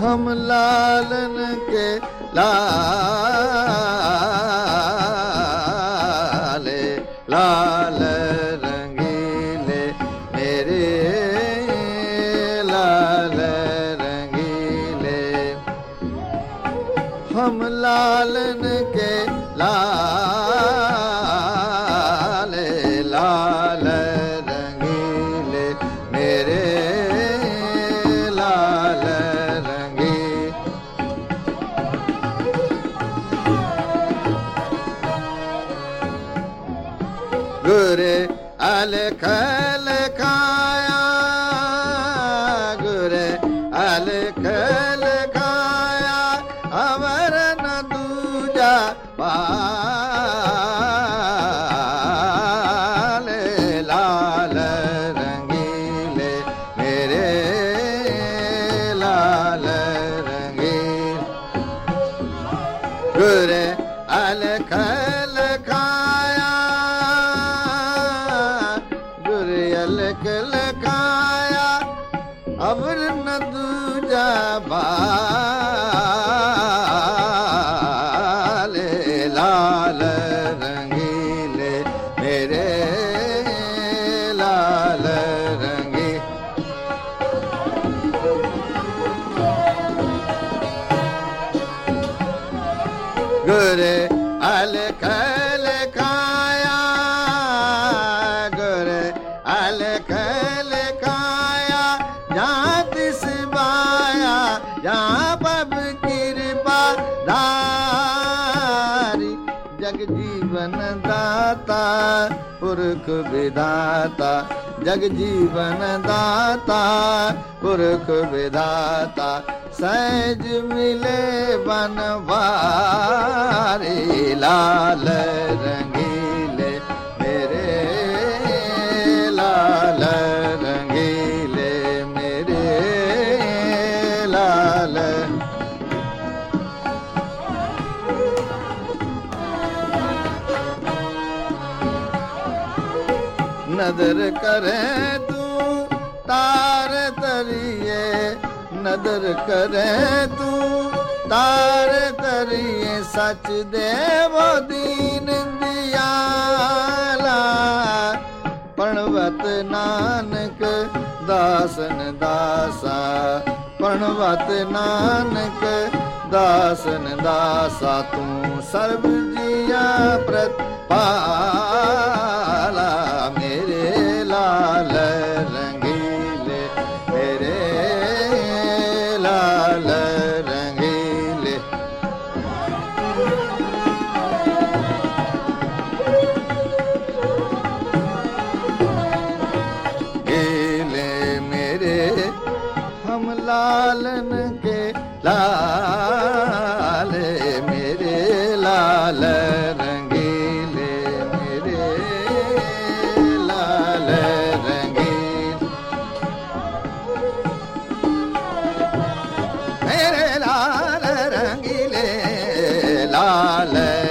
हम लालन के लाले लाल रंगीले मेरे लाल रंगीले हम लालन के लाले लाल रंगीले मेरे लाल गुरे अलख लखाया गुरे अलख लखाया अवर न दूजा बाले लाल रंगीले मेरे लाल रंगीले गुरे अलख लखाया अलख लखाया अबर न दूजा बाले लाल रंगीले मेरे लाल रंगी गुरे अलख लखाया गुरे अलख लखाया जहाँ तिस बाया जहाँ पब कृपा धारी जग जीवन दाता पुरख विधाता जग जीवन दाता पुरख विधाता सहज मिले बनवारी लाल रंगीले मेरे लाल रंगीले मेरे लाल नदर करे तू तार तरिए नदर करे तू तार तरिए सच देवो दीन दियाला प्रणवत नानक दासन दासा प्रणवत नानक दासन दासा तू सर्व जिया प्रतिपाला मेरे लाल रंगीले मेरे लाल रंगीले गीले मेरे हम लालन के लाले मेरे लाल रंगीले मेरे लाल रंगीले मेरे लाल रंगीले लाल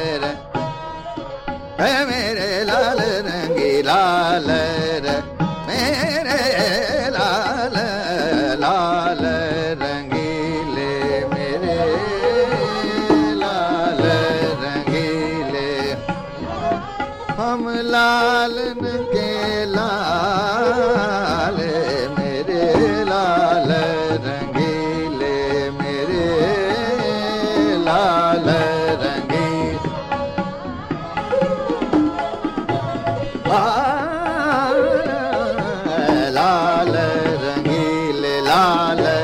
मेरे लाल रंगी लाल मेरे लाल लाल रंगीले मेरे लाल रंगीले हम लालन के लाले मेरे लाल रंगीले मेरे लाल रंगीले लाल रंगीले लाल